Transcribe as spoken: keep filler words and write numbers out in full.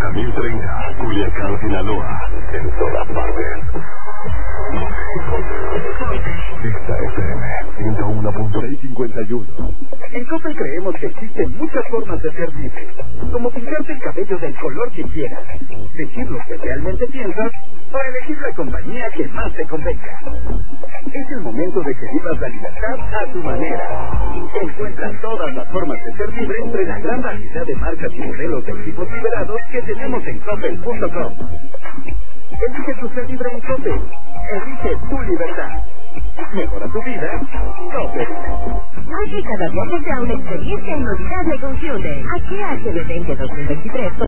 cincuenta mil treinta, Culiacán, Sinaloa. En todas partes. Esta F M ciento uno punto seiscientos cincuenta y uno. En Coppel creemos que existen muchas formas de ser libre, como pintarte el cabello del color que quieras, decir lo que realmente piensas o elegir la compañía que más te convenga. Es el momento de que vivas la libertad a tu manera. Encuentra todas las formas de ser libre entre la gran variedad de marcas y modelos de equipos liberados que tenemos en Coppel punto com. Elige tu ser libre en Coppel. Elige tu libertad. Mejora tu vida. Coppel. Haz que cada viaje sea una experiencia inolvidable con Hyundai. H H V veinte dos mil veintitrés.